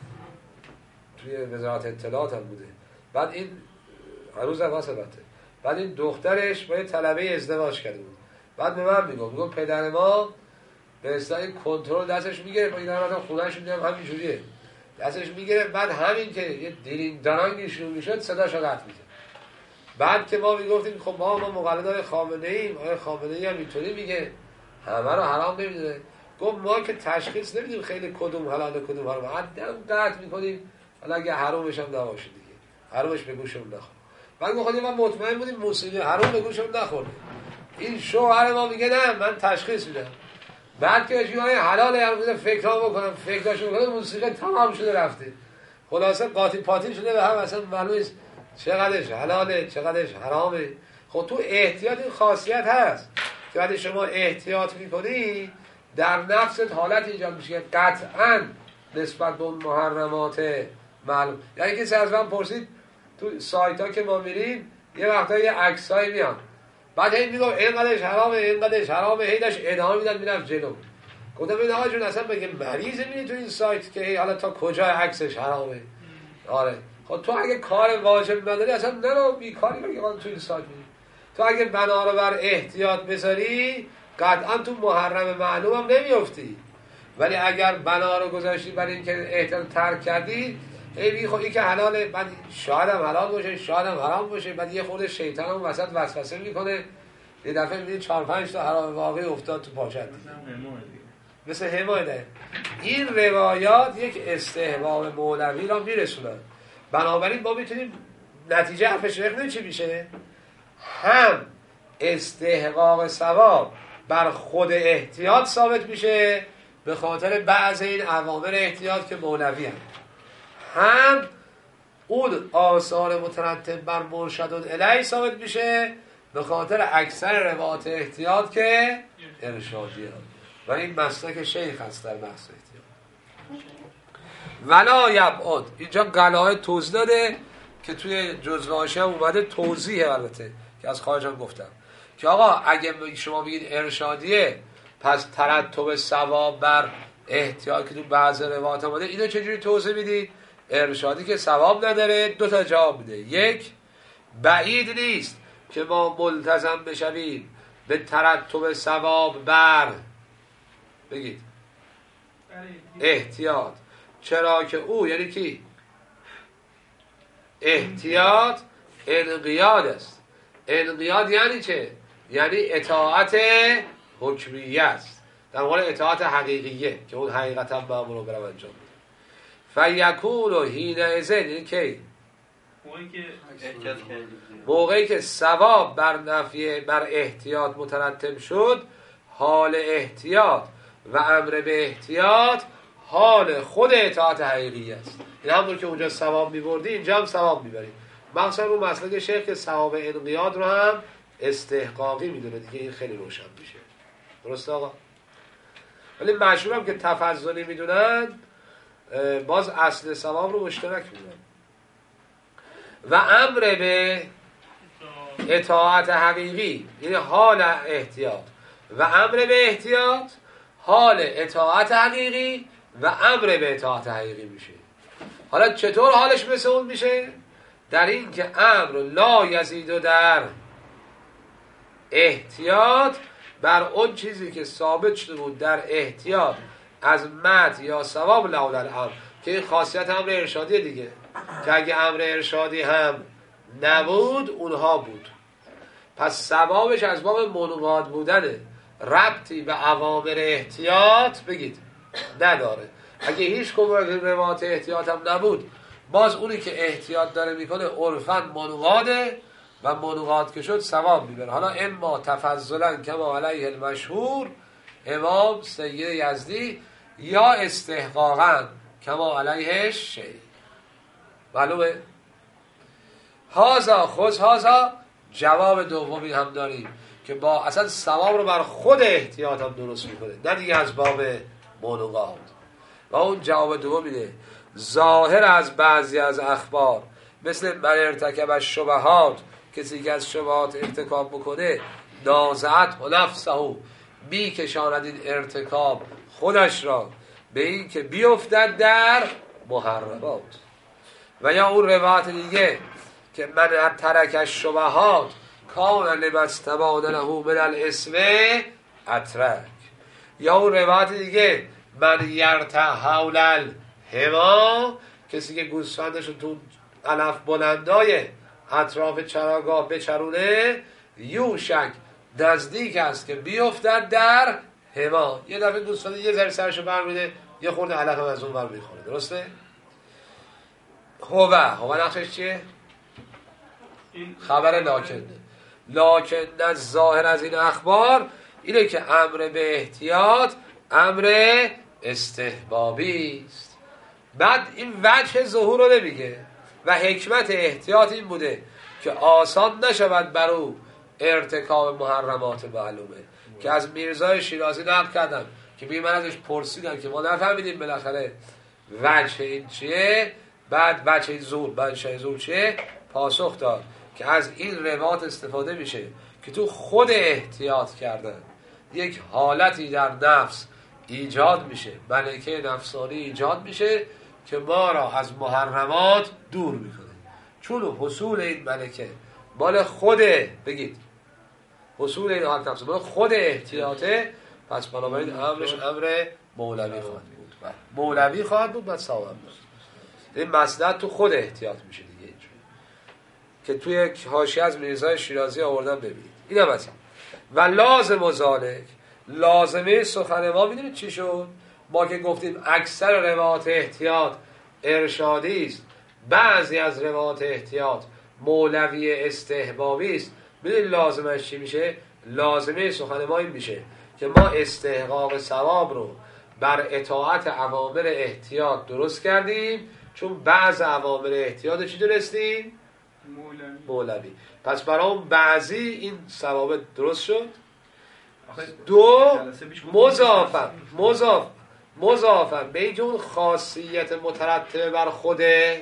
توی وزارت اطلاعات هم بوده. بعد این هنوز هم هست البته. بعد این دخترش با یه طلبه ازدواج کرده بود. بعد به من میگم میگم پدر ما به اصطلاح کنترل دستش میگیره، با این هم خونه‌ش میدیم همینجوریه دستش میگیره، بعد همین که یه دیرینگ دارنگی شروع میشد صداشو قطع میشه. بعد که ما میگفتیم خب ما ما مقلدای خامنه ایم، آقای خامنه ای هم اینطوری میگه همه رو حرام نمیدونه. گفت ما که تشخیص نمیدیم خیلی کدوم حلاله کدوم حرام، حداقل قطع میکنیم حالا اگه حرامش هم نباشه دیگه، حرامش به گوشمون نخوره. بعد ما خودمون ما مطمئن بودیم موسیقی حرام به گوشمون نخوره. این شوهر ما میگه نه من تشخیص میدم. بعد که جوای حلاله هم فکرام بکنم فکراشو بکنم موسیقی تمام شده رفته. خلاصه قاطی پاتی شده به هم اصلا معلومه چقدرش حلاله چقدرش حرامه. خب تو احتیاط این خاصیت هست که وقتی شما احتیاط میکنی در نفست حالت ایجاد میشه که قطعاً نسبت به اون محرمات معلوم. یعنی کسی از من پرسید تو سایت ها که ما میریم یه وقتا یه عکسایی میان بعد هی میگم اینقدرش حرامه اینقدرش حرامه، هی داشت ادامه میدن میرفت جلو. گفتم این آقا جون اصلا بگه مریضه میری تو این سایت که هی حالا تا کجا عکسش حرامه. آره خب تو اگه کار واجب نداری اصلا نرو بیکاری بگی تو این سایت میری. تو اگه بنا رو بر احتیاط بذاری قطعا تو محرم معلوم هم نمیافتی، ولی اگر بنا رو گذاشتی برای اینکه احتیاط ترک کردی ای بی خب این که حلاله، بعد شاید هم حلال باشه شاید هم حرام باشه، بعد یه خورده شیطان هم وسط وسوسه میکنه یه دفعه میبینی چهار پنج تا حرام واقعی افتاد تو پاشت مثل حمایده. این روایات یک استحباب مولوی را میرسونن. بنابراین ما میتونیم نتیجه حرف شیخ چی میشه؟ هم استحقاق ثواب بر خود احتیاط ثابت میشه به خاطر بعض این اوامر احتیاط که مولوی هم، هم اون آثار مترتب بر مرشدون الیه ثابت میشه به خاطر اکثر روایات احتیاط که ارشادی هم. و این مسلک شیخ هست در بحث احتیاط. ولا یبعد اینجا قلعه توضیح داده که توی جزوه حاشیه اومده توضیح البته که از خارج هم گفتم که آقا اگه شما بگید ارشادیه پس ترتب ثواب بر احتیاط که تو بعض روایات اومده اینو چجوری توضیح میدید؟ ارشادی که ثواب نداره دو تا جواب میده. یک، بعید نیست که ما ملتزم بشویم به ترتب ثواب بر بگید احتیاط، چرا که او یعنی کی؟ احتیاط انقیاد است. انقیاد یعنی چه؟ یعنی اطاعت حکمیه است در مقابل اطاعت حقیقیه که اون حقیقتا مأمور رو برم انجام میده. فیکون و حین ازن یعنی کی؟ موقعی که ثواب بر نفی بر احتیاط مترتب شد حال احتیاط و امر به احتیاط حال خود اطاعت حقیقی است. این همون که اونجا ثواب میبردی اینجا هم ثواب میبری. مخصوصا اون مسئله شیخ که ثواب انقیاد رو هم استحقاقی میدونه دیگه این خیلی روشن میشه. درسته آقا؟ ولی مشهور هم که تفضلی میدونن باز اصل ثواب رو مشترک میدونن. و امر به اطاعت حقیقی یعنی حال احتیاط و امر به احتیاط حال اطاعت حقیقی و امر به اطاعت حقیقی میشه. حالا چطور حالش مثل اون میشه؟ در این که امر لا یزید و در احتیاط بر اون چیزی که ثابت شده بود در احتیاط از مد یا ثواب لولا الامر، که این خاصیت امر ارشادی دیگه، که اگه امر ارشادی هم نبود اونها بود. پس ثوابش از باب منقاد بودنه، ربطی به اوامر احتیاط بگید نداره. اگه هیچ کمک روایت احتیاط هم نبود، باز اونی که احتیاط داره میکنه عرفاً منقاده و منقاد که شد ثواب میبره. حالا اما تفضلا کما علیه المشهور امام سید یزدی، یا استحقاقا کما علیه شیخ. معلومه؟ هازا خوز هازا جواب دومی هم داریم که با اصلا ثواب رو بر خود احتیاط هم درست میکنه، نه دیگه از باب منقاد. و اون جواب دوم اینه ظاهر از بعضی از اخبار مثل من ارتکب از شبهات، کسی که از شبهات ارتکاب بکنه، نازعت و نفسه، بی کشاند این ارتکاب خودش را به این که بیفتد در محرمات. و یا اون روایت دیگه که من ترک الشبهات کان لمستبان له من الاسم اترک. یا اون روایت دیگه من یرتع حول الهما، کسی که گوسفندش رو تو علف بلندای اطراف چراگاه بچرونه، یوشک نزدیک است که بیفتد در هما. یه دفعه گوسفند یه ذره سرشو برمیده، یه خورده علف هم از اون بر میخوره. درسته؟ هوه هوه نقشش چیه؟ خبر لاکنه. لاکن از ظاهر از این اخبار اینه که امر به احتیاط امر استحبابی است. بعد این وجه ظهور رو نمیگه و حکمت احتیاط این بوده که آسان نشود بر او ارتکاب محرمات معلومه. که از میرزای شیرازی نقل کردم که بی من ازش پرسیدم که ما نفهمیدیم بالاخره وجه این چیه، بعد وجه این ظهور بعد شای ظهور چیه، پاسخ داد که از این روایت استفاده میشه که تو خود احتیاط کردن یک حالتی در نفس ایجاد میشه، ملکه نفسانی ایجاد میشه که ما را از محرمات دور میکنه. چون حصول این ملکه مال خوده، بگید حصول این حالت نفس مال خود احتیاطه، پس بنابراین امرش امر مولوی خواهد بود. مولوی خواهد بود بعد ثواب بود. این مصلحت تو خود احتیاط میشه دیگه. که توی حاشیه از میرزای شیرازی آوردن ببینید. این هم از این. و لازم و ذالک، لازمه سخن ما میدونید چی شد؟ ما که گفتیم اکثر روایات احتیاط ارشادی است، بعضی از روایات احتیاط مولوی استحبابی است. میدونید لازمش چی میشه؟ لازمه سخن ما این میشه که ما استحقاق ثواب رو بر اطاعت اوامر احتیاط درست کردیم، چون بعض اوامر احتیاط چی دونستیم؟ مولوی. مولوی. پس برای اون بعضی این ثوابت درست شد. دو مضافن مضاف مضافن به اینکه اون خاصیت مترتبه بر خود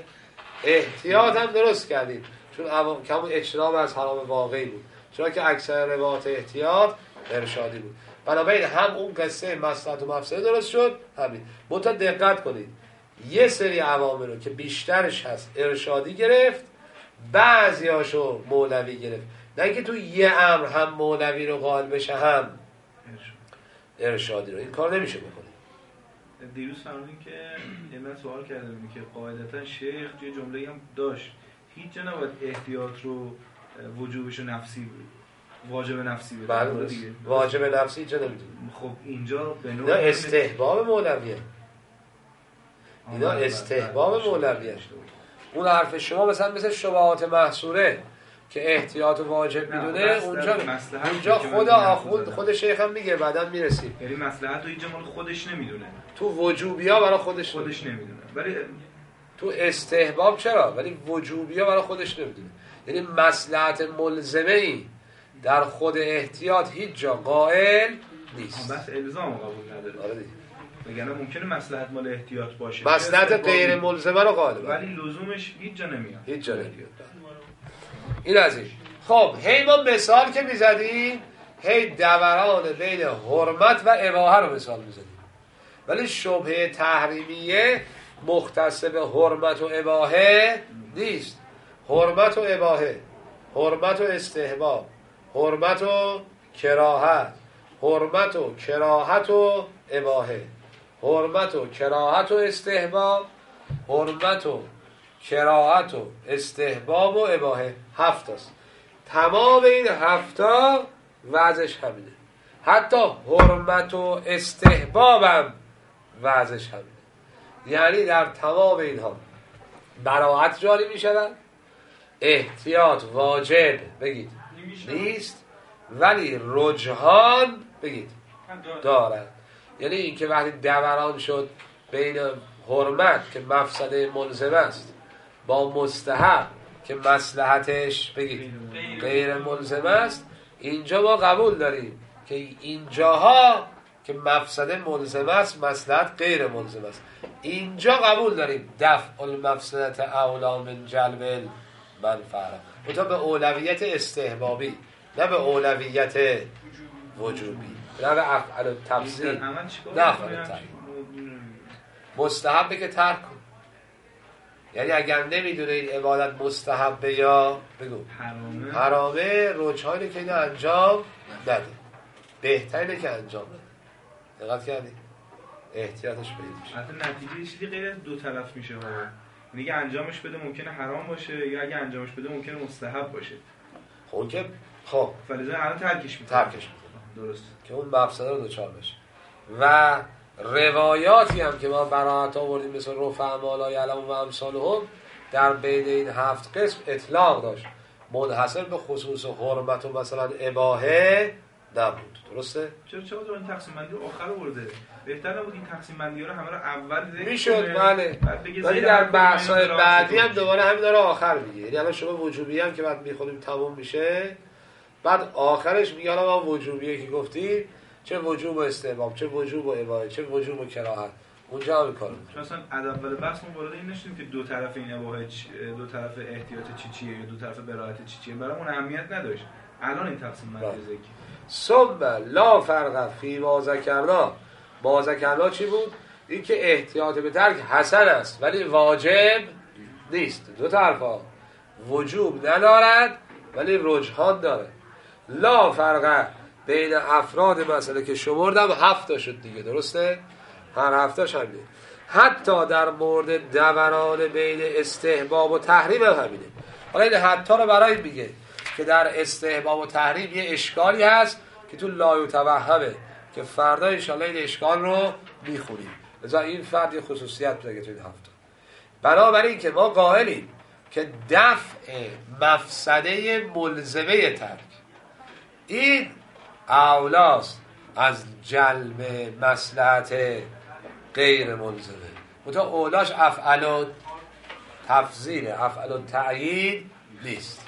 احتیاط هم درست کردیم، چون عوام... کمون اجتناب از حرام واقعی بود، چون که اکثر روایات احتیاط ارشادی بود. بنابراین هم اون قصه مصلحت و مفسده درست شد، همین. منتها دقت کنید یه سری عوامل رو که بیشترش هست ارشادی گرفت، بعضیاشو مولوی گرفت. نه اینکه تو یه امر هم مولوی رو قائل بشه هم ارشادی رو. این کار نمیشه بکنه. دیروز فرمودین که یه من سوال کردم که قاعدتا شیخ یه جمله هم داشت هیچ جا نباید احتیاط رو وجوبش نفسی بود، واجب نفسی بود. بله دیگه واجب نفسی اینجا نمیدونیم. خب اینجا به نوع اینا استحباب مولویه، اینا استحباب مولویه. اون حرف شما مثلا مثل شبهات محصوره که احتیاط واجب میدونه، اونجا اونجا خود آخوند خود شیخ هم میگه بعداً میرسیم. یعنی مصلحت رو اینجا مال خودش نمیدونه، تو وجوبیا برای خودش خودش نمیدونه، ولی تو استحباب چرا، ولی وجوبیا برای خودش نمیدونه. یعنی مصلحت ملزمه ای در خود احتیاط هیچ جا قائل نیست. بس الزام قبول نداره. آره دیگه. بگنه ممکنه مصلحت مال احتیاط باشه، مصلحت غیر ملزمه رو قائل، ولی لزومش هیچ جا نمیاد. هیچ جا نمیاد. این از این. خب هی ما مثال که میزدیم هی دوران بین حرمت و اباحه رو مثال میزدیم، ولی شبهه تحریمیه مختص به حرمت و اباحه نیست. حرمت و اباحه، حرمت و استحباب، حرمت و کراهت، حرمت و کراهت و اباحه، حرمت و کراهت و استحباب، حرمت و کراهت و استحباب و اباحه، هفت است. تمام این هفتا وضعش همینه. حتی حرمت و استحبابم وضعش همینه. یعنی در تمام اینها براءت جاری می شود، احتیاط واجب بگید نیست، ولی رجحان بگید دارد. یعنی این که وقتی دوران شد بین حرمت که مفسده ملزم است با مستحب که مصلحتش بگید غیر ملزم است، اینجا ما قبول داریم که اینجاها که مفسده ملزم است مصلحت غیر ملزم است. اینجا قبول داریم دفع المفسدت اولا من جلب المنفعه، منتها به اولویت استحبابی نه به اولویت وجوبی، نه به افعال تفضیل، نه افعال تفضیل. مستحبه که ترک کن، یعنی اگر نمیدونه این عبادت مستحبه یا بگو حرامه, حرامه رجحانه که اینو انجام نده، بهتره که انجام نده. دقت کردی؟ احتیاطش بگید. حتی نتیجه چیزی غیر از دو طرف میشه ها. یعنی اگه انجامش بده ممکنه حرام باشه، یا اگه انجامش بده ممکنه مستحب باشه. خب که خب فلزا الان ترکش میکنه. ترکش میکنه. درست. که اون مفسده رو دوچار بشه. و روایاتی هم که ما براءت آوردیم مثل رفع ما لا یعلم و امثالهم در بین این هفت قسم اطلاق داشت، منحصر به خصوص حرمت و مثلا اباحه نبود. درسته؟ چرا چرا این تقسیم بندی رو آخر آورده؟ بهتر نبود این تقسیم بندی ها رو همه رو اول ذکر میشد؟ بله. ولی در بحث‌های بعدی هم دوباره همین رو آخر میگه. یعنی الان شما وجوبی هم که بعد میخونیم تموم میشه، بعد آخرش میگه الان ما وجوبیه که گفتی چه وجوب و استحباب، چه وجوب و اباحه، چه وجوب و کراهت، اونجا هم کار میکنه. مثلا اول بحث ما وارد این نشدیم که دو طرف این اباحه دو طرف احتیاط چی چیه یا دو طرف براءت چی چیه، برامون اهمیت نداشت. الان این تقسیم بندی ذکر. ثم لا فرق فی ما ذکرنا. ما ذکرنا چی بود؟ این که احتیاط به ترک حسن است ولی واجب نیست. دو طرفا وجوب ندارد ولی رجحان داره. لا فرق بین افراد مسئله که شمردم هفت شد دیگه، درسته؟ هر هفتهش همینه. حتی در مورد دوران بین استحباب و تحریم هم همینه. حالا این حتی رو برای میگه که در استحباب و تحریم یه اشکالی هست که تو لا یتوهمه که فردا انشاءالله این اشکال رو میخونیم. لذا این فرد یه خصوصیت بوده تو این هفته. بنابراین که ما قائلیم که دفع مفسده ملزمه ترک این اولاست از جلب مصلحت غیر ملزمه. منتها اولاش افعال تفضیل، افعال تعیین نیست.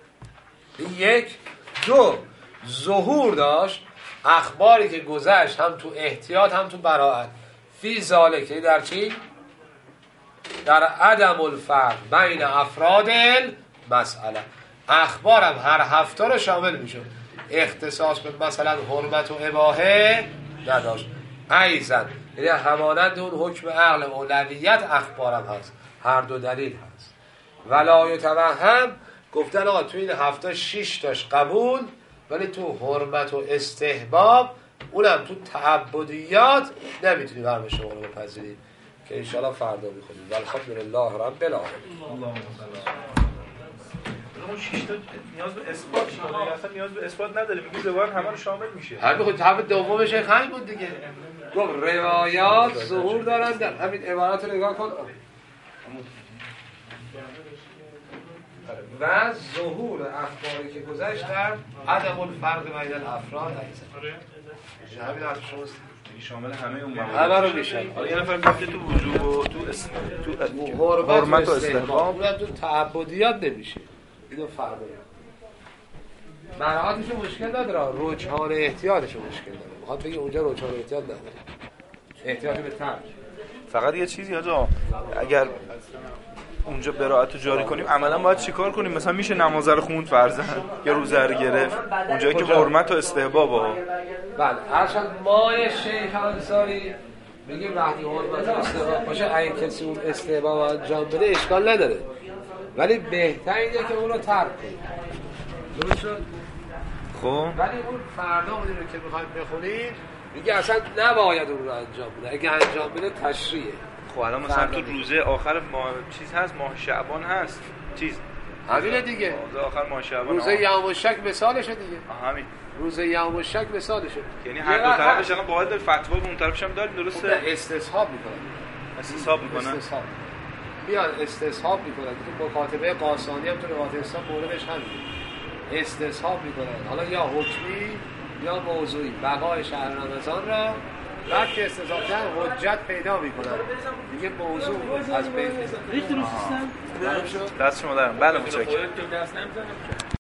این یک. دو، ظهور داشت اخباری که گذشت هم تو احتیاط هم تو براءت فی ذالک، در چی؟ در عدم الفرق بین افراد المسئله. اخبارم هر هفته رو شامل میشد، اختصاص به مثلا حرمت و اباحه نداشت. ایزن یعنی همانند اون حکم عقل اولویت اخبارم هست، هر دو دلیل هست. ولا یتوهم گفتن آقا تو این هفته شش تاش قبول، ولی تو حرمت و استحباب اونم تو تعبدیات نمیتونی برم شما رو بپذیرید که انشاءالله فردا میخونیم. والحمدلله رب العالمین. اللهم صل اون شش تا نیاز به اثبات شده، اصلا نیاز به اثبات نداره، میگه زبان همه رو شامل میشه. هر بخواد طرف دومش همین بود دیگه. گفت روایات ظهور دارن در همین عبارات رو نگاه کن. و ظهور اخباری که گذشت در عدم الفرق بین الافراد هست. همین حرف شماست. شامل همه اون موارد همه رو میشه. حالا یه نفر گفته تو وجوب و تو اس... تو حرمت و استحباب اونم تو تعبدیات نمیشه. اینو فرق داره. براءتش مشکل نداره، رجحان احتیاطش مشکل داره. میخواد بگه اونجا رجحان احتیاط نداره. احتیاط به ترک. فقط یه چیزی آجا، اگر اونجا براءت رو جاری کنیم عملا باید چیکار کنیم؟ مثلا میشه نماز رو خوند فرضاً یا روزه رو گرفت اونجایی که حرمت و استحبابا. بله هرچند ما شیخ انصاری میگیم وقتی حرمت و استحباب باشه اگه کسی اون استحباب انجام بده اشکال نداره، ولی بهتر اینه که اون رو ترک کنیم. درست شد؟ خب ولی اون فردا اونی رو که میخوایم بخونیم میگه اصلا نباید اون رو انجام بده، اگه انجام بده تشریعه. خب الان مثلا تو روزه آخر ماه چیز هست، ماه شعبان هست چیز همینه دیگه، روزه آخر ماه شعبان، روزه یوم الشک مثالشه دیگه. همین روزه یوم الشک مثالشه، یعنی هر دو طرفش الان باید فتوا به اون طرفش هم داریم، درسته؟ استصحاب میکنن استصحاب میکنن استصحاب میان استصحاب میکنن. تو مکاتبه قاسانی هم تو روایت اسلام موردش همینه، استصحاب میکنن، حالا یا حکمی یا موضوعی، بقای شهر رمضان را بعد که استصحاب کردن حجت پیدا میکنن دیگه، موضوع از بین میزنن. دست شما دارم. بله متشکرم. دست نمیزنم